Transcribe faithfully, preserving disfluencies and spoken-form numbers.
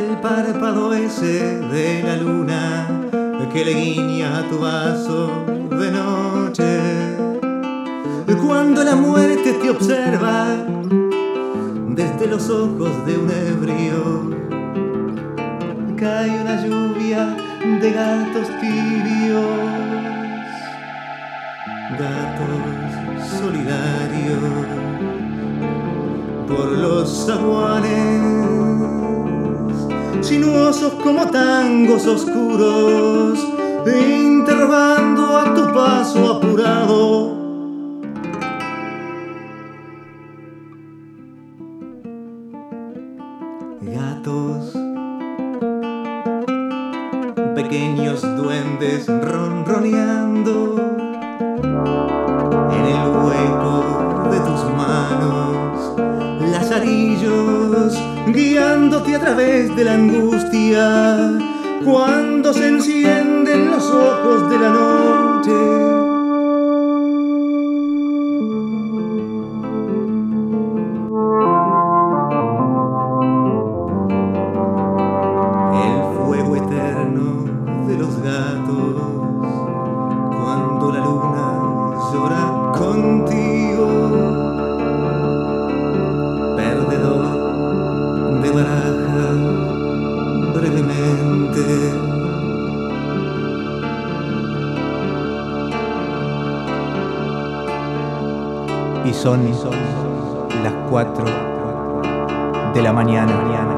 el párpado ese de la luna que le guiña a tu vaso de noche. Cuando la muerte te observa desde los ojos de un ebrio, cae una lluvia de gatos tibios, gatos solidarios por los zaguanes, sinuosos como tangos oscuros, interrogando a tu paso apurado. Gatos, pequeños duendes ronroneando en el hueco de tus manos, lazarillos guiándote a través de la angustia cuando se encienden los ojos de la noche. De los gatos, cuando la luna llora contigo, perdedor de baraja brevemente. Y son las cuatro de la mañana.